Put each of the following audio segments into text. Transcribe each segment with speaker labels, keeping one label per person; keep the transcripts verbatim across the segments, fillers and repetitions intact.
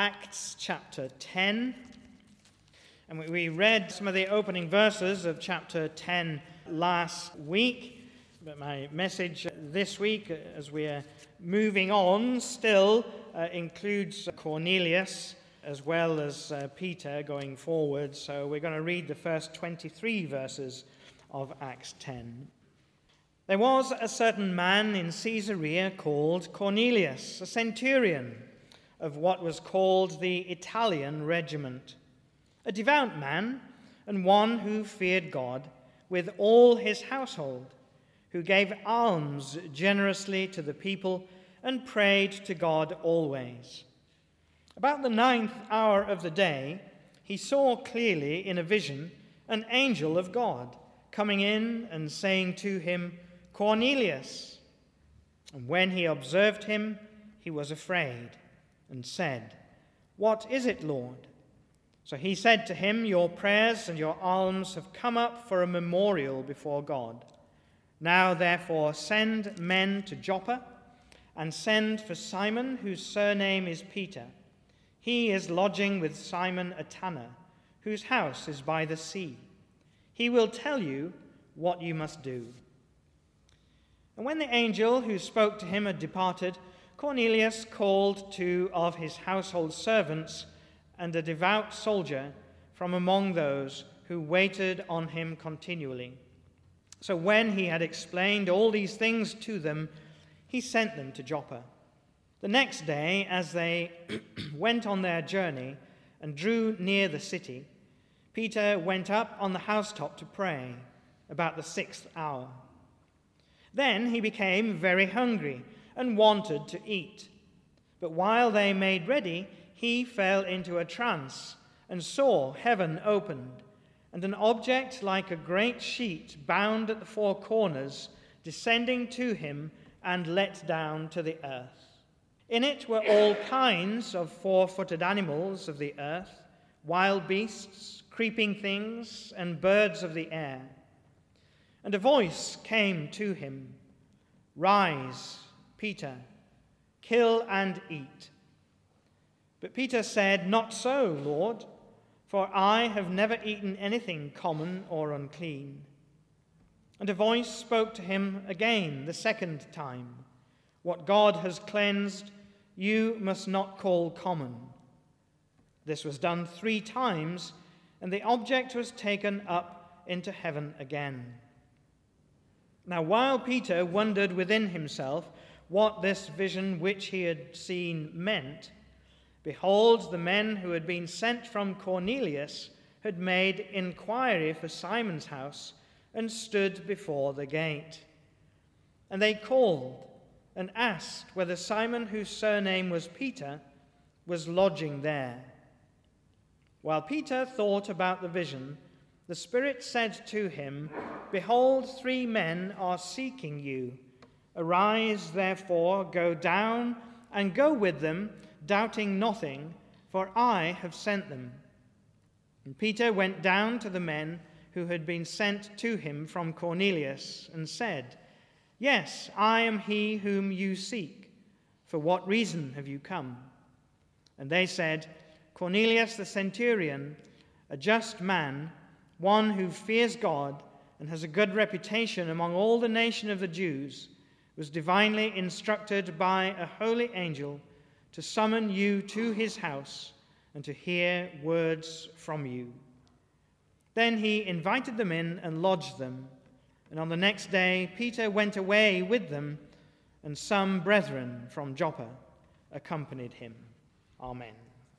Speaker 1: Acts chapter ten. And we read some of the opening verses of chapter ten last week. But my message this week, as we are moving on, still uh, includes Cornelius as well as uh, Peter going forward. So we're going to read the first twenty-three verses of Acts ten. There was a certain man in Caesarea called Cornelius, a centurion of what was called the Italian regiment, a devout man and one who feared God with all his household, who gave alms generously to the people and prayed to God always. About the ninth hour of the day, he saw clearly in a vision an angel of God coming in and saying to him, "Cornelius." And when he observed him, he was afraid and said, "What is it, Lord?" So he said to him, "Your prayers and your alms have come up for a memorial before God. Now therefore send men to Joppa, and send for Simon, whose surname is Peter. He is lodging with Simon a tanner, whose house is by the sea. He will tell you what you must do." And when the angel who spoke to him had departed, Cornelius called two of his household servants and a devout soldier from among those who waited on him continually. So when he had explained all these things to them, he sent them to Joppa. The next day, as they went on their journey and drew near the city, Peter went up on the housetop to pray about the sixth hour. Then he became very hungry and wanted to eat. But while they made ready, he fell into a trance and saw heaven opened, and an object like a great sheet bound at the four corners descending to him and let down to the earth. In it were all kinds of four-footed animals of the earth, wild beasts, creeping things, and birds of the air. And a voice came to him, "Rise, Peter, kill and eat." But Peter said, "Not so, Lord, for I have never eaten anything common or unclean." And a voice spoke to him again the second time, "What God has cleansed, you must not call common." This was done three times, and the object was taken up into heaven again. Now, while Peter wondered within himself what this vision which he had seen meant, behold, the men who had been sent from Cornelius had made inquiry for Simon's house and stood before the gate. And they called and asked whether Simon, whose surname was Peter, was lodging there. While Peter thought about the vision, the Spirit said to him, "Behold, three men are seeking you. Arise, therefore, go down and go with them, doubting nothing, for I have sent them." And Peter went down to the men who had been sent to him from Cornelius and said, "Yes, I am he whom you seek. For what reason have you come?" And they said, "Cornelius the centurion, a just man, one who fears God and has a good reputation among all the nation of the Jews, was divinely instructed by a holy angel to summon you to his house and to hear words from you." Then he invited them in and lodged them. And on the next day Peter went away with them, and some brethren from Joppa accompanied him. Amen.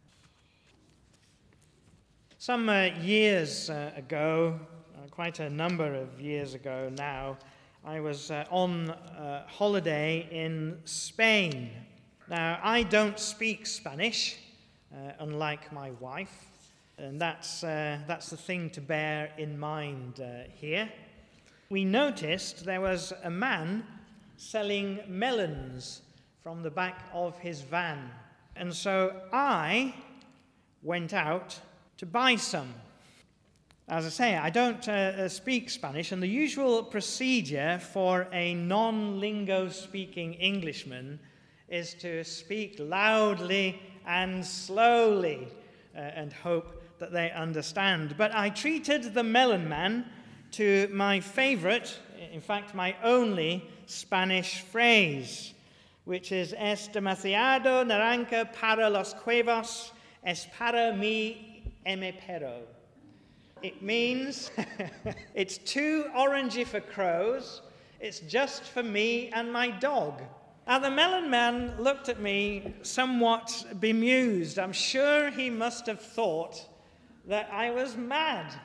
Speaker 1: Some uh, years uh, ago, uh, quite a number of years ago now, I was uh, on uh, holiday in Spain. Now, I don't speak Spanish, uh, unlike my wife, and that's, uh, that's the thing to bear in mind uh, here. We noticed there was a man selling melons from the back of his van, and so I went out to buy some. As I say, I don't uh, speak Spanish, and the usual procedure for a non-lingo speaking Englishman is to speak loudly and slowly uh, and hope that they understand. But I treated the melon man to my favorite, in fact, my only Spanish phrase, which is es demasiado naranja para los cuervos, es para mí me pero. It means it's too orangey for crows, it's just for me and my dog. Now, the melon man looked at me somewhat bemused. I'm sure he must have thought that I was mad.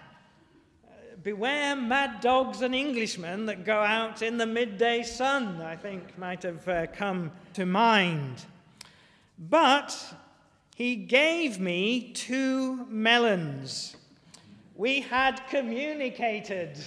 Speaker 1: Beware mad dogs and Englishmen that go out in the midday sun, I think might have uh, come to mind. But he gave me two melons. We had communicated.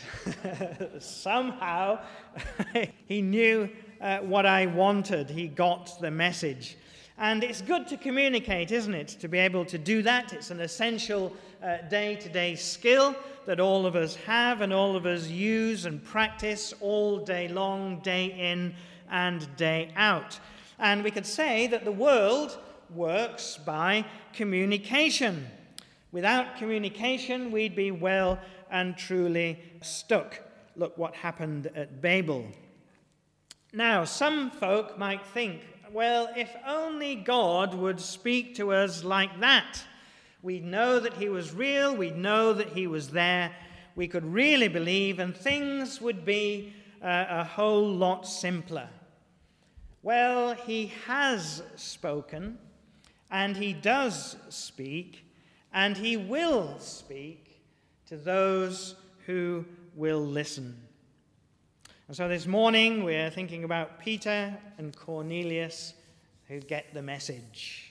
Speaker 1: Somehow he knew uh, what I wanted. He got the message. And it's good to communicate, isn't it? To be able to do that. It's an essential uh, day-to-day skill that all of us have and all of us use and practice all day long, day in and day out. And we could say that the world works by communication. Without communication, we'd be well and truly stuck. Look what happened at Babel. Now, some folk might think, well, if only God would speak to us like that. We'd know that he was real, we'd know that he was there, we could really believe, and things would be uh, a whole lot simpler. Well, he has spoken, and he does speak, and he will speak to those who will listen. And so this morning we're thinking about Peter and Cornelius who get the message.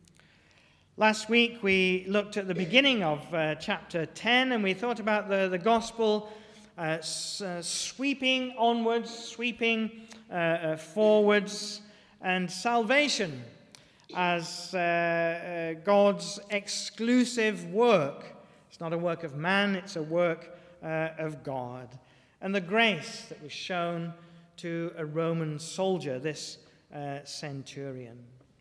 Speaker 1: Last week we looked at the beginning of uh, chapter ten, and we thought about the, the gospel uh, s- uh, sweeping onwards, sweeping uh, uh, forwards, and salvation as uh, uh, God's exclusive work. It's not a work of man, it's a work uh, of God. And the grace that was shown to a Roman soldier, this uh, centurion.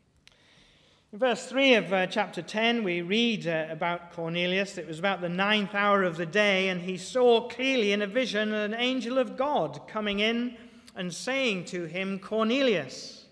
Speaker 1: In verse three of uh, chapter ten, we read uh, about Cornelius. It was about the ninth hour of the day, and he saw clearly in a vision an angel of God coming in and saying to him, Cornelius.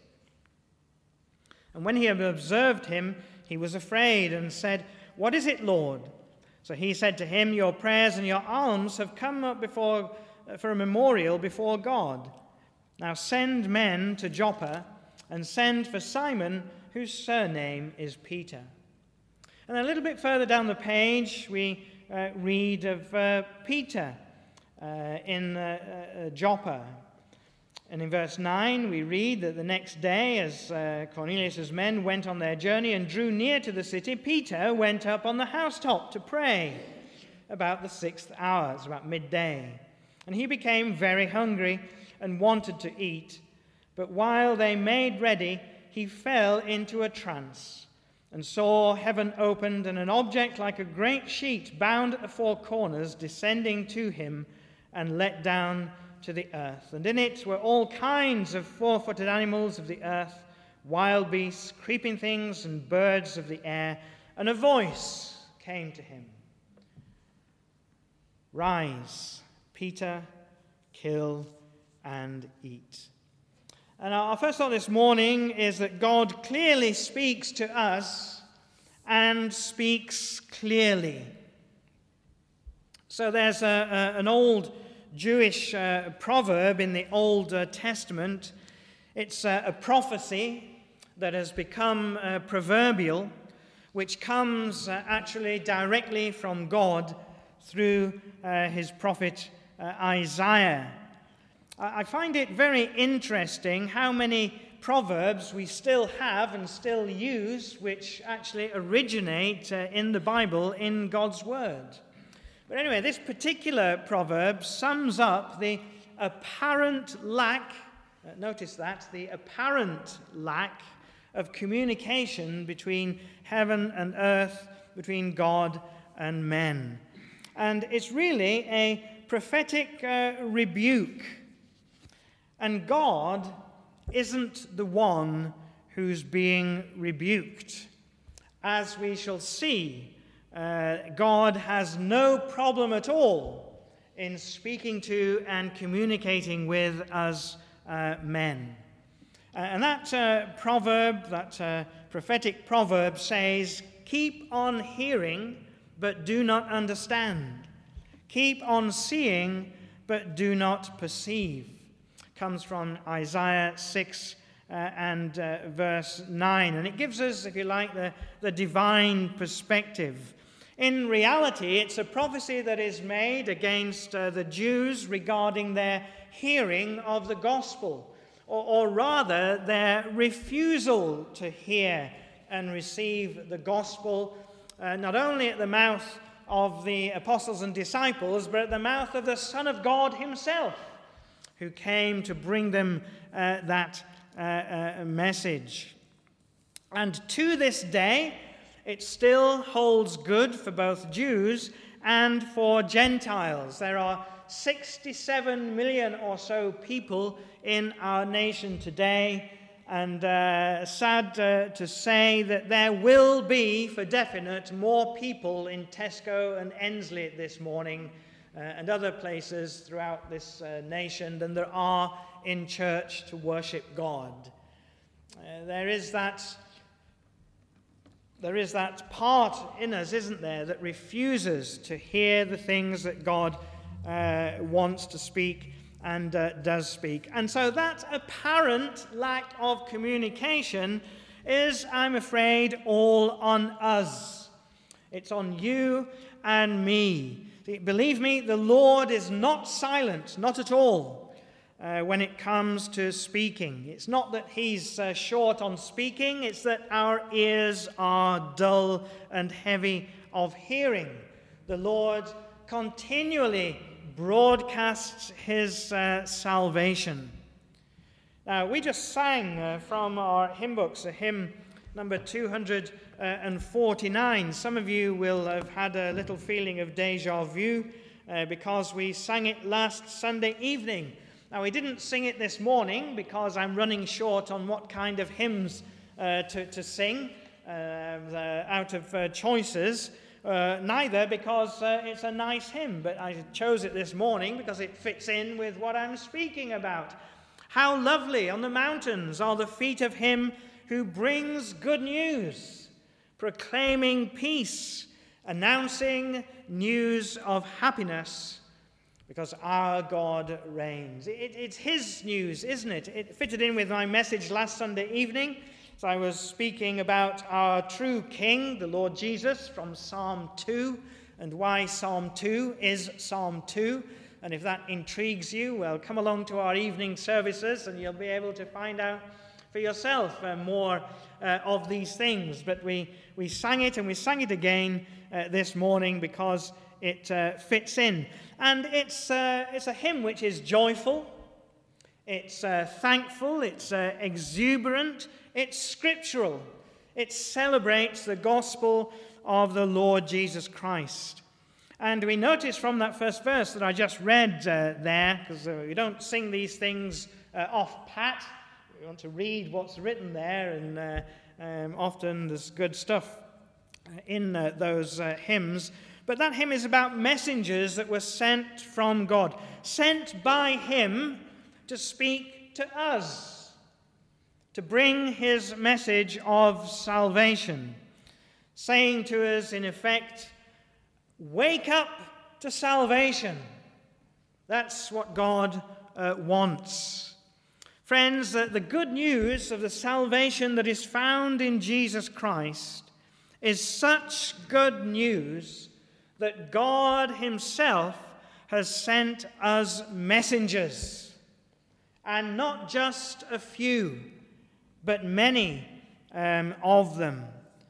Speaker 1: And when he had observed him, he was afraid and said, What is it, Lord? So he said to him, Your prayers and your alms have come up before, uh, for a memorial before God. Now send men to Joppa and send for Simon, whose surname is Peter. And a little bit further down the page, we uh, read of uh, Peter uh, in uh, uh, Joppa. And in verse nine, we read that the next day, as uh, Cornelius' men went on their journey and drew near to the city, Peter went up on the housetop to pray about the sixth hour, it's about midday. And he became very hungry and wanted to eat. But while they made ready, he fell into a trance and saw heaven opened and an object like a great sheet bound at the four corners descending to him and let down to the earth. And in it were all kinds of four-footed animals of the earth, wild beasts, creeping things, and birds of the air. And a voice came to him. Rise, Peter, kill and eat. And our first thought this morning is that God clearly speaks to us and speaks clearly. So there's a, a, an old Jewish uh, proverb in the Old uh, Testament. It's uh, a prophecy that has become uh, proverbial, which comes uh, actually directly from God through uh, his prophet uh, Isaiah. I find it very interesting how many proverbs we still have and still use which actually originate uh, in the Bible, in God's Word. But anyway, this particular proverb sums up the apparent lack, uh, notice that, the apparent lack of communication between heaven and earth, between God and men. And it's really a prophetic uh, rebuke. And God isn't the one who's being rebuked. as we shall see, uh, God has no problem at all in speaking to and communicating with us uh, men. Uh, and that uh, proverb, that uh, prophetic proverb says, "Keep on hearing, but do not understand. Keep on seeing, but do not perceive." Comes from Isaiah six uh, and uh, verse nine. And it gives us, if you like, the, the divine perspective. In reality, it's a prophecy that is made against uh, the Jews regarding their hearing of the gospel, or, or rather their refusal to hear and receive the gospel, uh, not only at the mouth of the apostles and disciples, but at the mouth of the Son of God himself, who came to bring them uh, that uh, uh, message. And to this day, it still holds good for both Jews and for Gentiles. There are sixty-seven million or so people in our nation today, and uh, sad uh, to say that there will be, for definite, more people in Tesco and Ensley this morning uh, and other places throughout this uh, nation than there are in church to worship God. Uh, there is that there is that part in us, isn't there, that refuses to hear the things that God uh, wants to speak and uh, does speak. And so that apparent lack of communication is, I'm afraid, all on us. It's on you and me. Believe me, the Lord is not silent, not at all, uh, when it comes to speaking. It's not that he's uh, short on speaking, it's that our ears are dull and heavy of hearing. The Lord continually broadcasts his uh, salvation. Now, we just sang uh, from our hymn books, a hymn number two hundred forty-nine. Some of you will have had a little feeling of deja vu uh, because we sang it last Sunday evening. Now, we didn't sing it this morning because I'm running short on what kind of hymns uh, to, to sing uh, the, out of uh, choices. Uh, neither because uh, it's a nice hymn, but I chose it this morning because it fits in with what I'm speaking about. How lovely on the mountains are the feet of him who brings good news, proclaiming peace, announcing news of happiness, because our God reigns. It, it's his news, isn't it? It fitted in with my message last Sunday evening. So I was speaking about our true King, the Lord Jesus, from Psalm two, and why Psalm two is Psalm two. And if that intrigues you, well, come along to our evening services and you'll be able to find out for yourself uh, more uh, of these things. But we, we sang it and we sang it again uh, this morning because it uh, fits in. And it's, uh, it's a hymn which is joyful, it's uh, thankful, it's uh, exuberant, it's scriptural. It celebrates the gospel of the Lord Jesus Christ. And we notice from that first verse that I just read uh, there, because uh, we don't sing these things uh, off pat. We want to read what's written there, and uh, um, often there's good stuff in uh, those uh, hymns. But that hymn is about messengers that were sent from God, sent by him to speak to us, to bring his message of salvation, saying to us, in effect, wake up to salvation. That's what God uh, wants. Friends, the, the good news of the salvation that is found in Jesus Christ is such good news that God himself has sent us messengers, and not just a few, but many um, of them.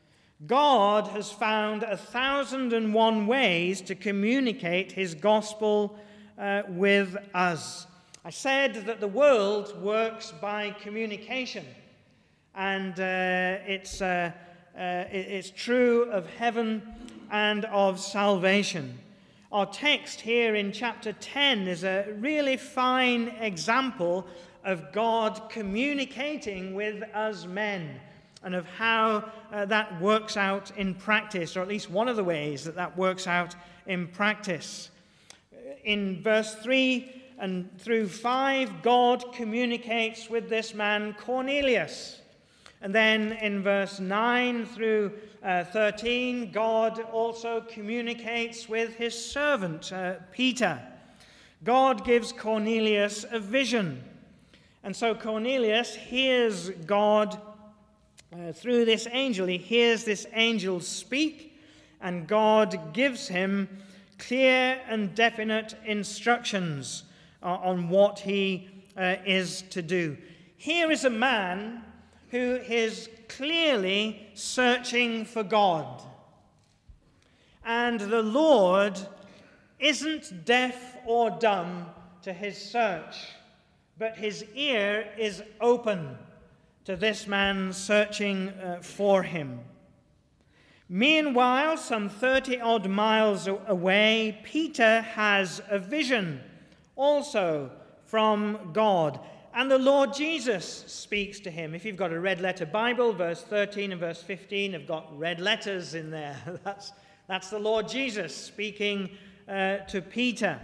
Speaker 1: God has found a thousand and one ways to communicate his gospel uh, with us. I said that the world works by communication, and uh, it's, uh, uh, it's true of heaven and of salvation. Our text here in chapter ten is a really fine example of God communicating with us men. and of how uh, that works out in practice, or at least one of the ways that that works out in practice. In verse three and through five, God communicates with this man Cornelius. And then in verse nine through uh, thirteen, God also communicates with his servant, uh, Peter. God gives Cornelius a vision. And so Cornelius hears God uh, through this angel. He hears this angel speak, and God gives him clear and definite instructions uh, on what he uh, is to do. Here is a man who is clearly searching for God. And the Lord isn't deaf or dumb to his search, but his ear is open to this man searching uh, for him. Meanwhile, some thirty-odd miles away, Peter has a vision also from God. And the Lord Jesus speaks to him. If you've got a red letter Bible, verse thirteen and verse fifteen have got red letters in there. That's, that's the Lord Jesus speaking uh, to Peter.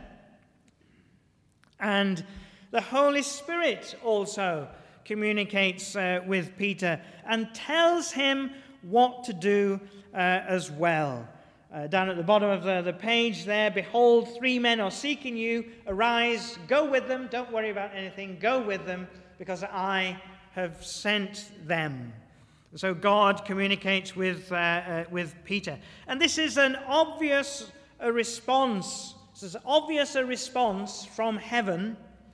Speaker 1: And the Holy Spirit also communicates uh, with Peter and tells him what to do uh, as well. Uh, down at the bottom of the, the page there, behold, three men are seeking you. Arise, go with them. Don't worry about anything. Go with them, because I have sent them. So God communicates with, uh, uh, with Peter. And this is an obvious a response. This is obvious a response from heaven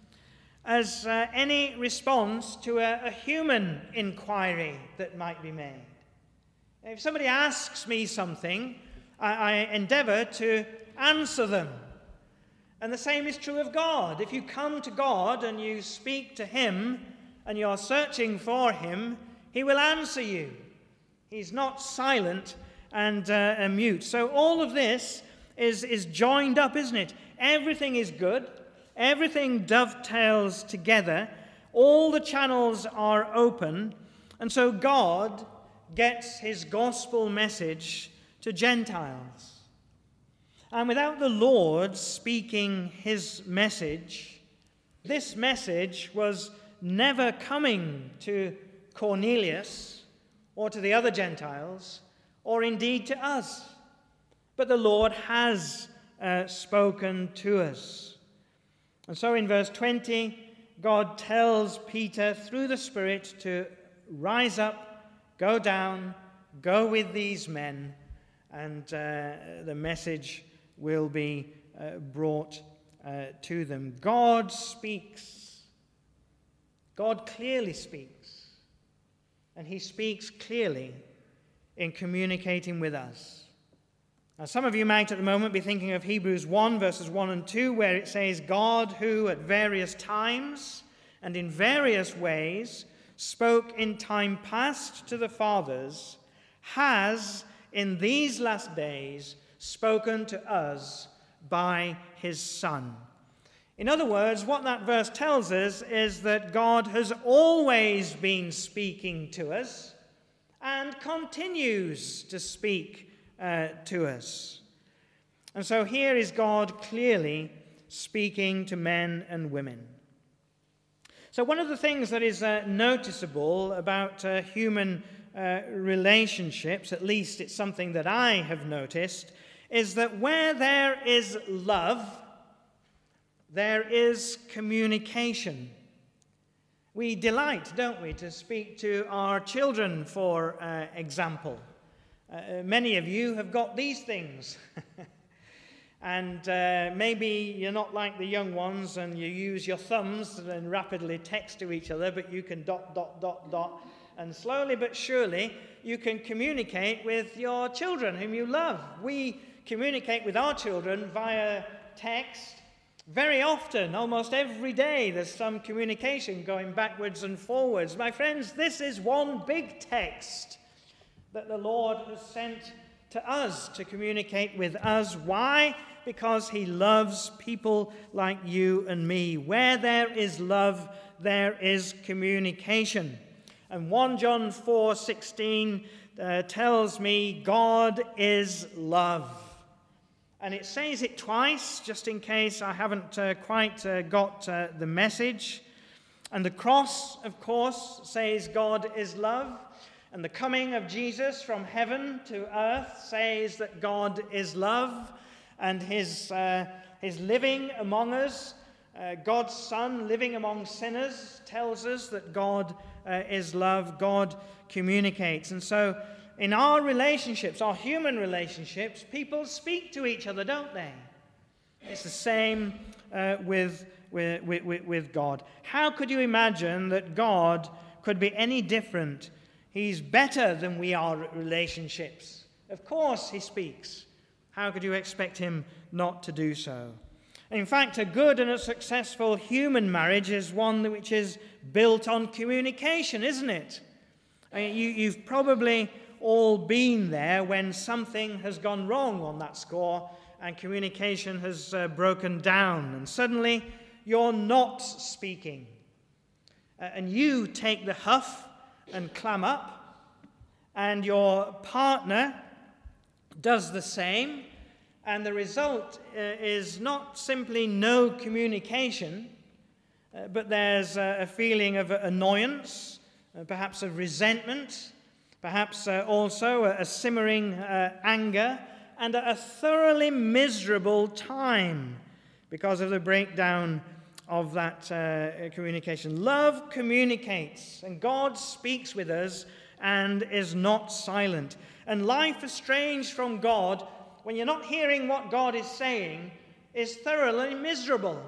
Speaker 1: as uh, any response to a, a human inquiry that might be made. If somebody asks me something, I, I endeavor to answer them. And the same is true of God. If you come to God and you speak to him and you're searching for him, he will answer you. He's not silent and uh, mute. So all of this is, is joined up, isn't it? Everything is good. Everything dovetails together. All the channels are open. And so God gets his gospel message to Gentiles. And without the Lord speaking his message, this message was never coming to Cornelius or to the other Gentiles, or indeed to us. But the Lord has uh, spoken to us. And so in verse twenty, God tells Peter through the Spirit to rise up, go down, go with these men, and uh, the message will be uh, brought uh, to them. God speaks. God clearly speaks. And he speaks clearly in communicating with us. Now, some of you might at the moment be thinking of Hebrews one, verses one and two, where it says, God who at various times and in various ways spoke in time past to the fathers, has in these last days spoken to us by his Son. In other words, what that verse tells us is that God has always been speaking to us and continues to speak uh, to us. And so here is God clearly speaking to men and women. So one of the things that is uh, noticeable about uh, human uh, relationships, at least it's something that I have noticed, is that where there is love, there is communication. We delight, don't we, to speak to our children, for uh, example. Uh, many of you have got these things. And uh, maybe you're not like the young ones and you use your thumbs and rapidly text to each other, but you can dot, dot, dot, dot. And slowly but surely, you can communicate with your children whom you love. We communicate with our children via text very often, almost every day. There's some communication going backwards and forwards. My friends, this is one big text that the Lord has sent to us to communicate with us. Why? Because he loves people like you and me. Where there is love, there is communication. And First John four sixteen uh, tells me God is love. And it says it twice, just in case I haven't uh, quite uh, got uh, the message. And the cross, of course, says God is love. And the coming of Jesus from heaven to earth says that God is love. And his, uh, his living among us, uh, God's Son living among sinners, tells us that God uh, is love. God communicates. And so in our relationships, our human relationships, people speak to each other, don't they? It's the same uh, with, with, with, with God. How could you imagine that God could be any different? He's better than we are at relationships. Of course he speaks. How could you expect him not to do so? In fact, a good and a successful human marriage is one which is built on communication, isn't it? I mean, you, you've probably all been there when something has gone wrong on that score and communication has uh, broken down, and suddenly you're not speaking. Uh, and you take the huff and clam up, and your partner does the same, and the result uh, is not simply no communication, uh, but there's uh, a feeling of annoyance, uh, perhaps of resentment, perhaps uh, also a, a simmering uh, anger, and a, a thoroughly miserable time because of the breakdown of that uh, communication. Love communicates, and God speaks with us and is not silent. And life estranged from God, when you're not hearing what God is saying, is thoroughly miserable.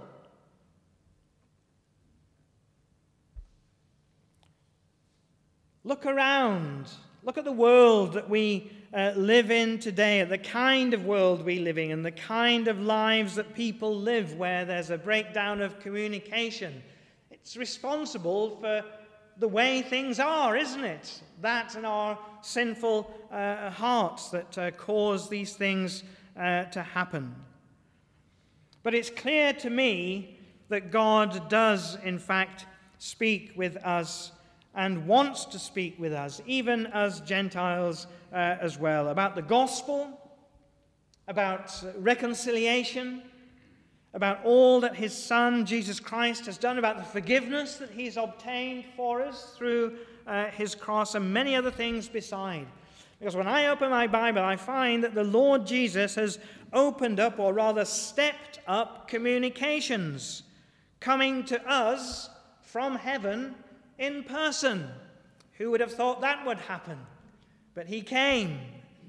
Speaker 1: Look around. Look at the world that we uh, live in today, at the kind of world we live in, and the kind of lives that people live where there's a breakdown of communication. It's responsible for the way things are, isn't it? That and our sinful uh, hearts that uh, cause these things uh, to happen. But it's clear to me that God does, in fact, speak with us and wants to speak with us, even as Gentiles uh, as well, about the gospel, about reconciliation, about all that his Son, Jesus Christ, has done, about the forgiveness that he's obtained for us through uh, his cross, and many other things beside. Because when I open my Bible, I find that the Lord Jesus has opened up, or rather stepped up, communications, coming to us from heaven in person. Who would have thought that would happen? But he came.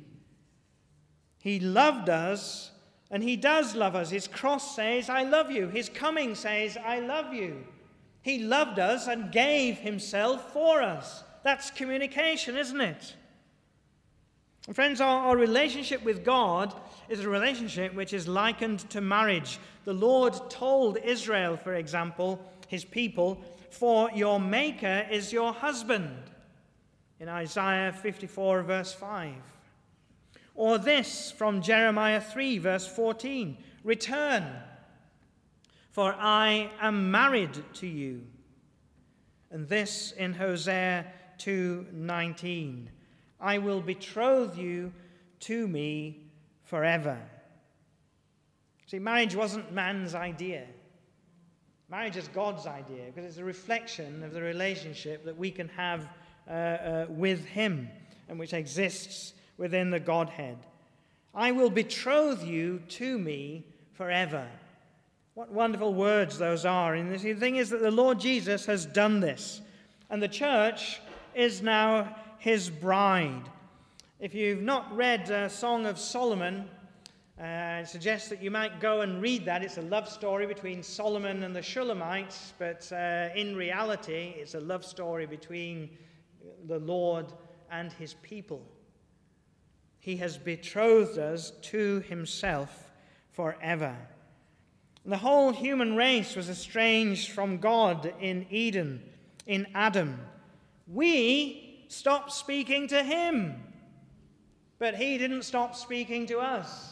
Speaker 1: He loved us, and he does love us. His cross says, I love you. His coming says, I love you. He loved us and gave himself for us. That's communication, isn't it? And friends, our, our relationship with God is a relationship which is likened to marriage. The Lord told Israel, for example, his people, for your maker is your husband, in Isaiah fifty-four, verse five. Or this from Jeremiah three, verse fourteen, return, for I am married to you. And this in Hosea two nineteen, I will betroth you to me forever. See, marriage wasn't man's idea. Marriage is God's idea, because it's a reflection of the relationship that we can have uh, uh, with him, and which exists within the Godhead. I will betroth you to me forever. What wonderful words those are. And the thing is that the Lord Jesus has done this, and the church is now his bride. If you've not read uh, Song of Solomon, Uh, I suggest that you might go and read that. It's a love story between Solomon and the Shulamites, but uh, in reality, it's a love story between the Lord and his people. He has betrothed us to himself forever. And the whole human race was estranged from God in Eden, in Adam. We stopped speaking to him, but he didn't stop speaking to us.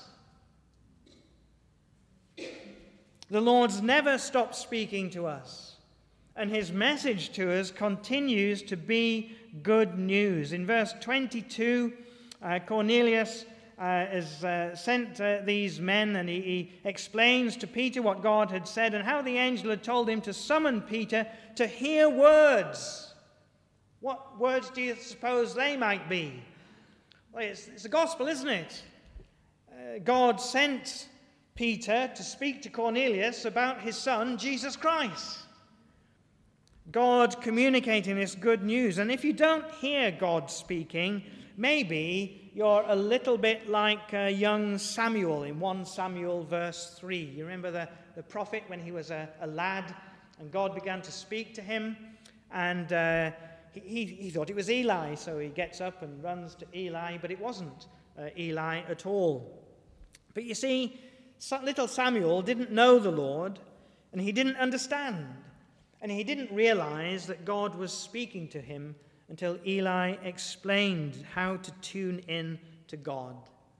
Speaker 1: The Lord's never stopped speaking to us. And his message to us continues to be good news. In verse twenty-two, uh, Cornelius uh, has uh, sent uh, these men, and he, he explains to Peter what God had said and how the angel had told him to summon Peter to hear words. What words do you suppose they might be? Well, it's, it's the gospel, isn't it? Uh, God sent Peter to speak to Cornelius about his son, Jesus Christ. God communicating this good news. And if you don't hear God speaking, maybe you're a little bit like uh, young Samuel in First Samuel verse three. You remember the, the prophet when he was a, a lad and God began to speak to him, and uh, he, he, he thought it was Eli, so he gets up and runs to Eli, but it wasn't uh, Eli at all. But you see, little Samuel didn't know the Lord, and he didn't understand. And he didn't realize that God was speaking to him until Eli explained how to tune in to God.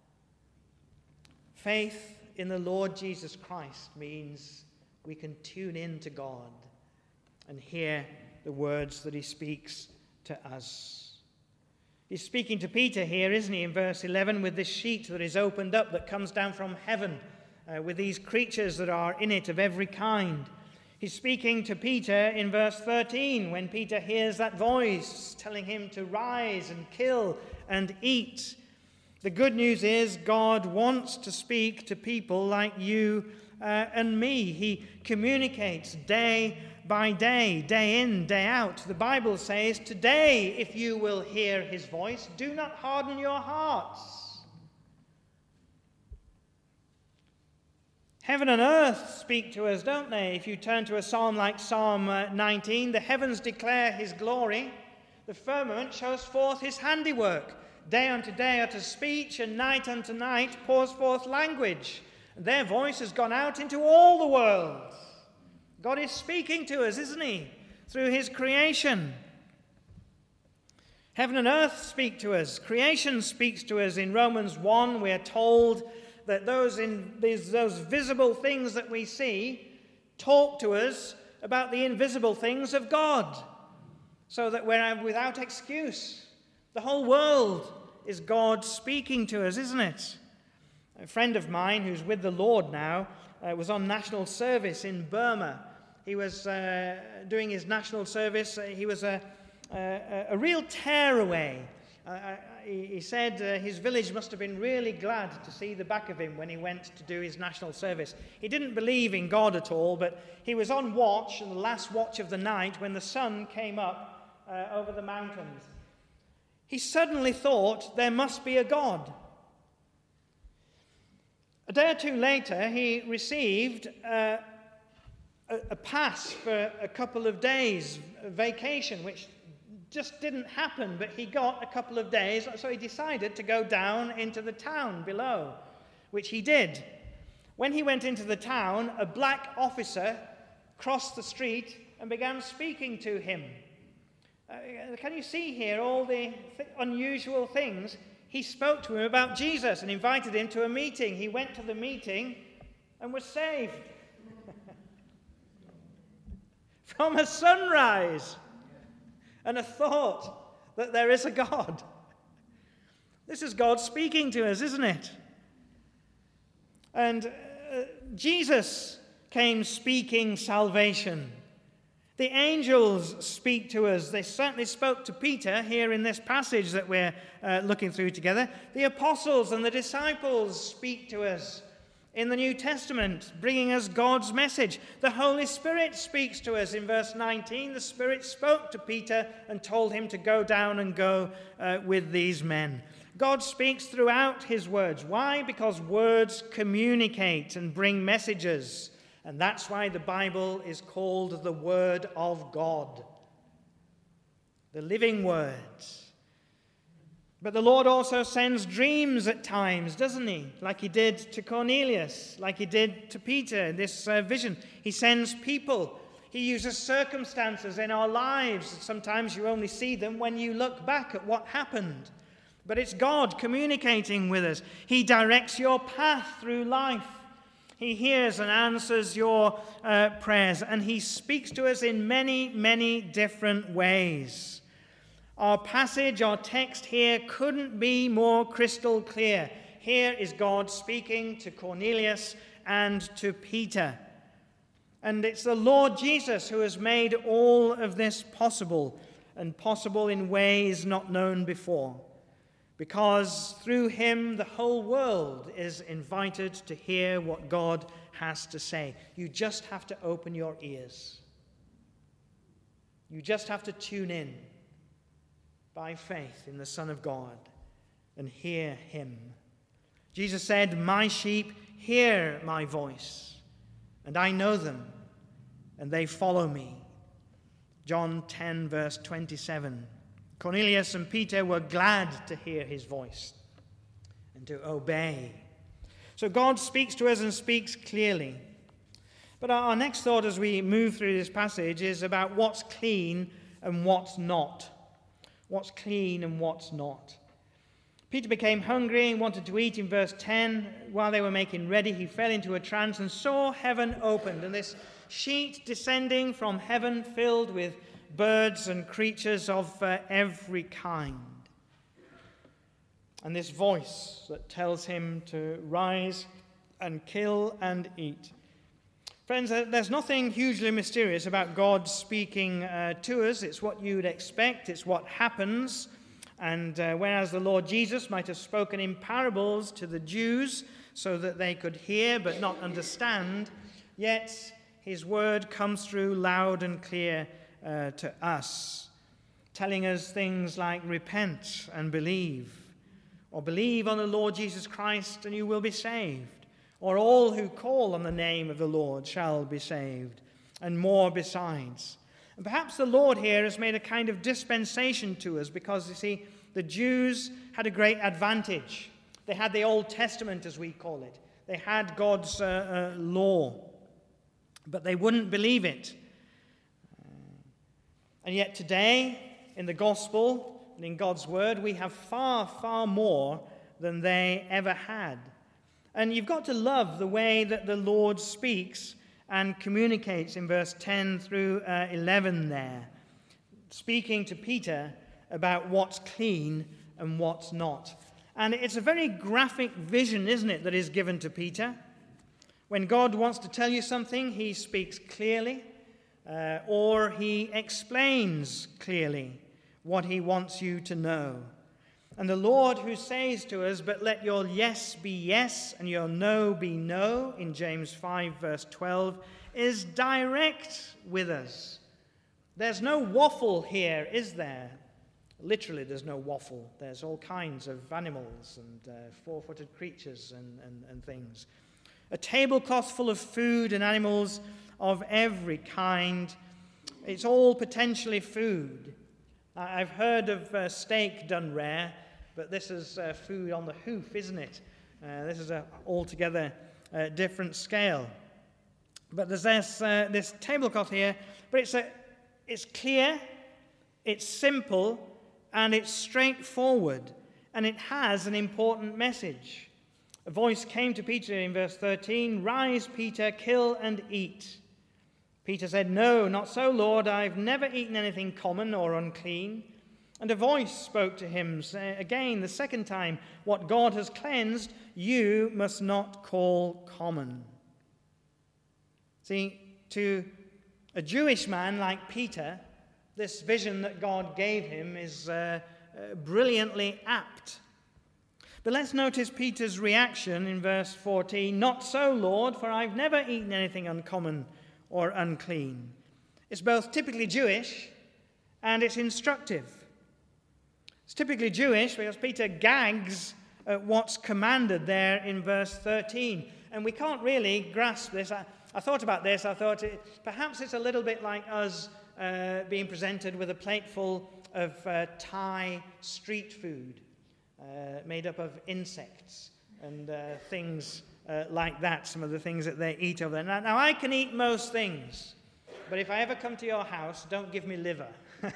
Speaker 1: Faith in the Lord Jesus Christ means we can tune in to God and hear the words that he speaks to us. He's speaking to Peter here, isn't he, in verse eleven, with this sheet that is opened up that comes down from heaven, uh, with these creatures that are in it of every kind. He's speaking to Peter in verse thirteen, when Peter hears that voice telling him to rise and kill and eat. The good news is God wants to speak to people like you uh, and me. He communicates day by day, day in, day out. The Bible says, today, if you will hear his voice, do not harden your hearts. Heaven and earth speak to us, don't they? If you turn to a psalm like Psalm nineteen, the heavens declare his glory, the firmament shows forth his handiwork. Day unto day utters speech, and night unto night pours forth language. Their voice has gone out into all the world. God is speaking to us, isn't he? Through his creation. Heaven and earth speak to us. Creation speaks to us. In Romans one, we are told that those, in, these, those visible things that we see talk to us about the invisible things of God, so that we're without excuse. The whole world is God speaking to us, isn't it? A friend of mine who's with the Lord now uh, was on national service in Burma. He was uh, doing his national service. Uh, he was a, a, a real tearaway. Uh, he, he said uh, his village must have been really glad to see the back of him when he went to do his national service. He didn't believe in God at all, but he was on watch, in the last watch of the night, when the sun came up uh, over the mountains. He suddenly thought there must be a God. A day or two later, he received uh, a, a pass for a couple of days, a vacation, which just didn't happen, but he got a couple of days, so he decided to go down into the town below, which he did. When he went into the town, a black officer crossed the street and began speaking to him. Uh, can you see here all the th- unusual things? He spoke to him about Jesus and invited him to a meeting. He went to the meeting and was saved. From a sunrise and a thought that there is a God. This is God speaking to us, isn't it? And uh, Jesus came speaking salvation. The angels speak to us. They certainly spoke to Peter here in this passage that we're uh, looking through together. The apostles and the disciples speak to us in the New Testament, bringing us God's message. The Holy Spirit speaks to us in verse nineteen. The Spirit spoke to Peter and told him to go down and go uh, with these men. God speaks throughout his words. Why? Because words communicate and bring messages. And that's why the Bible is called the Word of God, the living Word. But the Lord also sends dreams at times, doesn't he? Like he did to Cornelius, like he did to Peter in this uh, vision. He sends people. He uses circumstances in our lives. Sometimes you only see them when you look back at what happened. But it's God communicating with us. He directs your path through life. He hears and answers your uh, prayers, and he speaks to us in many, many different ways. Our passage, our text here couldn't be more crystal clear. Here is God speaking to Cornelius and to Peter. And it's the Lord Jesus who has made all of this possible, and possible in ways not known before. Because through him, the whole world is invited to hear what God has to say. You just have to open your ears. You just have to tune in by faith in the Son of God and hear him. Jesus said, "My sheep hear my voice, and I know them, and they follow me." John ten, verse twenty-seven. Cornelius and Peter were glad to hear his voice and to obey. So God speaks to us and speaks clearly. But our next thought as we move through this passage is about what's clean and what's not. What's clean and what's not. Peter became hungry and wanted to eat in verse ten. While they were making ready, he fell into a trance and saw heaven opened, and this sheet descending from heaven filled with birds and creatures of uh, every kind. And this voice that tells him to rise and kill and eat. Friends, there's nothing hugely mysterious about God speaking uh, to us. It's what you would expect. It's what happens. And uh, whereas the Lord Jesus might have spoken in parables to the Jews so that they could hear but not understand, yet his word comes through loud and clear uh, to us, telling us things like repent and believe, or believe on the Lord Jesus Christ and you will be saved, or all who call on the name of the Lord shall be saved, and more besides. And perhaps the Lord here has made a kind of dispensation to us because, you see, the Jews had a great advantage. They had the Old Testament, as we call it. They had God's uh, uh, law, but they wouldn't believe it. And yet today, in the gospel and in God's word, we have far, far more than they ever had. And you've got to love the way that the Lord speaks and communicates in verse ten through uh, eleven there, speaking to Peter about what's clean and what's not. And it's a very graphic vision, isn't it, that is given to Peter. When God wants to tell you something, he speaks clearly, uh, or he explains clearly what he wants you to know. And the Lord who says to us, "But let your yes be yes and your no be no," in James five, verse twelve, is direct with us. There's no waffle here, is there? Literally, there's no waffle. There's all kinds of animals and uh, four-footed creatures and, and, and things. A tablecloth full of food and animals of every kind. It's all potentially food. I've heard of uh, steak done rare, but this is uh, food on the hoof, isn't it? Uh, this is an altogether uh, different scale. But there's this, uh, this tablecloth here, but it's, a, it's clear, it's simple, and it's straightforward, and it has an important message. A voice came to Peter in verse thirteen, "Rise, Peter, kill and eat." Peter said, "No, not so, Lord. I've never eaten anything common or unclean." And a voice spoke to him again, the second time, "What God has cleansed, you must not call common." See, to a Jewish man like Peter, this vision that God gave him is uh, uh, brilliantly apt. But let's notice Peter's reaction in verse fourteen. "Not so, Lord, for I've never eaten anything uncommon or unclean." It's both typically Jewish and it's instructive. It's typically Jewish because Peter gags at what's commanded there in verse thirteen. And we can't really grasp this. I, I thought about this. I thought it, perhaps it's a little bit like us uh, being presented with a plateful of uh, Thai street food uh, made up of insects and uh, things uh, like that, some of the things that they eat over there. Now, now, I can eat most things, but if I ever come to your house, don't give me liver.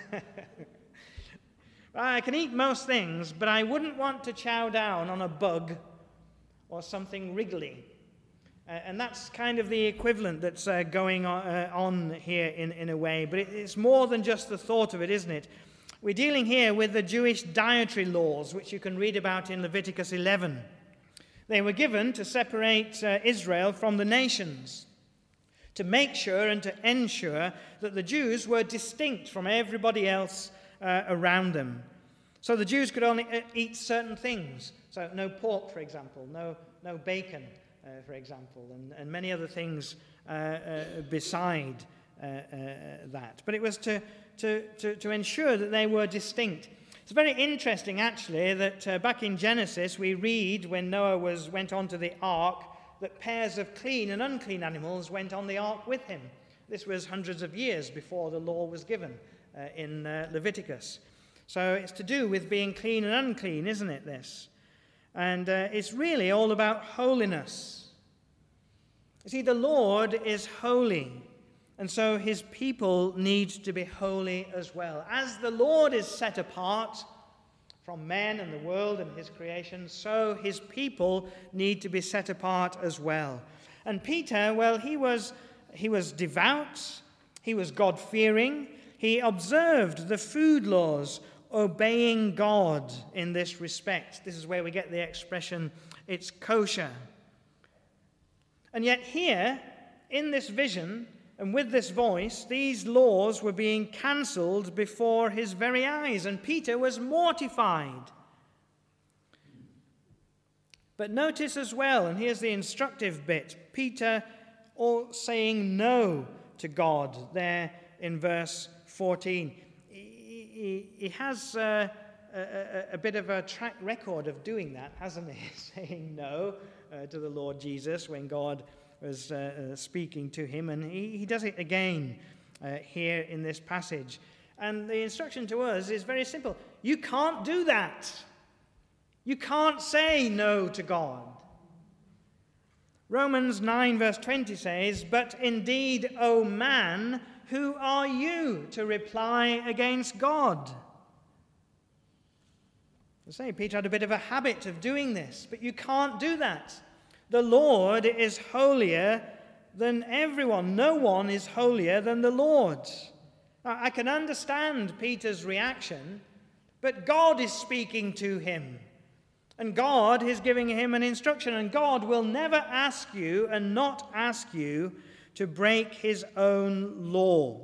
Speaker 1: I can eat most things, but I wouldn't want to chow down on a bug or something wriggly. Uh, and that's kind of the equivalent that's uh, going on, uh, on here in, in a way. But it, it's more than just the thought of it, isn't it? We're dealing here with the Jewish dietary laws, which you can read about in Leviticus eleven. They were given to separate uh, Israel from the nations, to make sure and to ensure that the Jews were distinct from everybody else uh, around them. So the Jews could only eat certain things. So no pork, for example, no, no bacon, uh, for example, and, and many other things uh, uh, beside uh, uh, that. But it was to, to, to, to ensure that they were distinct. It's very interesting, actually, that uh, back in Genesis we read when Noah was, went onto the ark that pairs of clean and unclean animals went on the ark with him. This was hundreds of years before the law was given uh, in uh, Leviticus. So it's to do with being clean and unclean, isn't it, this? And uh, it's really all about holiness. You see, the Lord is holy, and so his people need to be holy as well. As the Lord is set apart from men and the world and his creation, so his people need to be set apart as well. And Peter, well, he was, he was devout, he was God-fearing, he observed the food laws, obeying God in this respect. This is where we get the expression, it's kosher. And yet here, in this vision, and with this voice, these laws were being cancelled before his very eyes, and Peter was mortified. But notice as well, and here's the instructive bit, Peter all saying no to God there in verse fourteen. He, he, he has uh, a, a bit of a track record of doing that, hasn't he? Saying no uh, to the Lord Jesus when God was uh, uh, speaking to him, and he, he does it again uh, here in this passage. And the instruction to us is very simple. You can't do that. You can't say no to God. Romans nine verse twenty says, "But indeed, O man, who are you to reply against God?" I say, Peter had a bit of a habit of doing this, but you can't do that. The Lord is holier than everyone. No one is holier than the Lord. Now, I can understand Peter's reaction, but God is speaking to him. And God is giving him an instruction. And God will never ask you and not ask you to break his own law.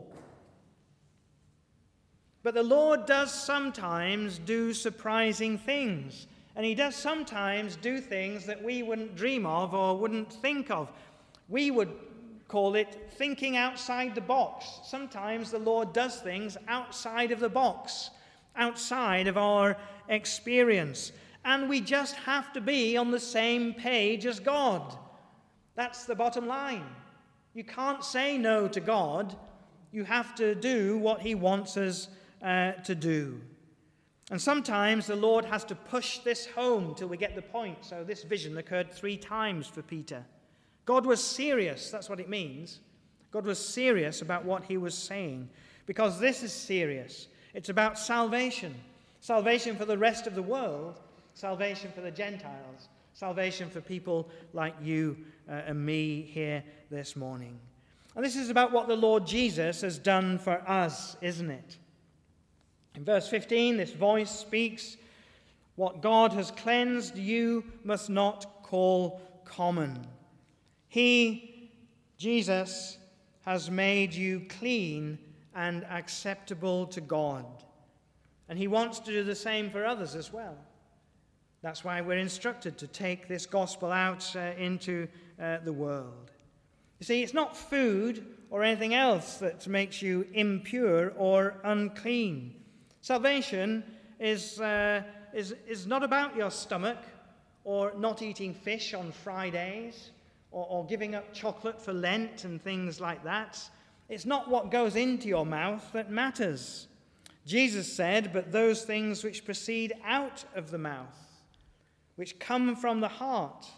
Speaker 1: But the Lord does sometimes do surprising things. And he does sometimes do things that we wouldn't dream of or wouldn't think of. We would call it thinking outside the box. Sometimes the Lord does things outside of the box, outside of our experience. And we just have to be on the same page as God. That's the bottom line. You can't say no to God. You have to do what he wants us uh, to do. And sometimes the Lord has to push this home till we get the point. So this vision occurred three times for Peter. God was serious, that's what it means. God was serious about what he was saying, because this is serious. It's about salvation. Salvation for the rest of the world, salvation for the Gentiles, salvation for people like you uh, and me here this morning. And this is about what the Lord Jesus has done for us, isn't it? In verse fifteen, this voice speaks, "What God has cleansed, you must not call common." He, Jesus, has made you clean and acceptable to God. And he wants to do the same for others as well. That's why we're instructed to take this gospel out uh, into uh, the world. You see, it's not food or anything else that makes you impure or unclean. Salvation is, uh, is, is not about your stomach or not eating fish on Fridays or, or giving up chocolate for Lent and things like that. It's not what goes into your mouth that matters. Jesus said, "But those things which proceed out of the mouth, which come from the heart,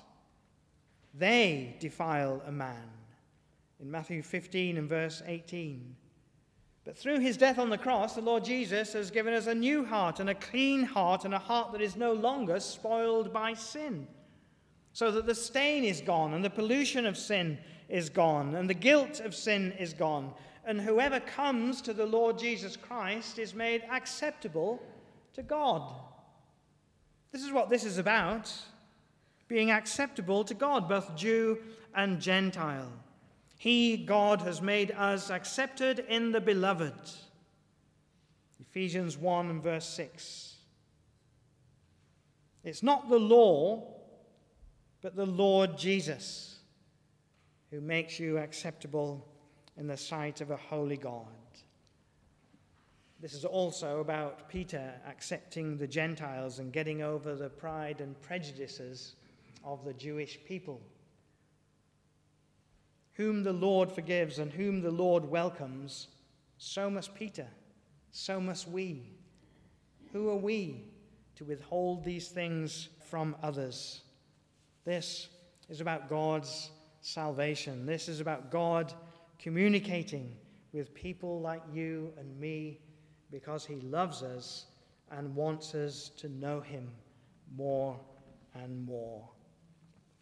Speaker 1: they defile a man." In Matthew fifteen and verse eighteen. But through his death on the cross, the Lord Jesus has given us a new heart and a clean heart and a heart that is no longer spoiled by sin. so that the stain is gone, and the pollution of sin is gone, and the guilt of sin is gone, and whoever comes to the Lord Jesus Christ is made acceptable to God. This is what this is about, being acceptable to God, both Jew and Gentile. He, God, has made us accepted in the beloved. Ephesians one and verse six. It's not the law, but the Lord Jesus who makes you acceptable in the sight of a holy God. This is also about Peter accepting the Gentiles and getting over the pride and prejudices of the Jewish people. Whom the Lord forgives and whom the Lord welcomes, so must Peter, so must we. Who are we to withhold these things from others? This is about God's salvation. This is about God communicating with people like you and me because he loves us and wants us to know him more and more.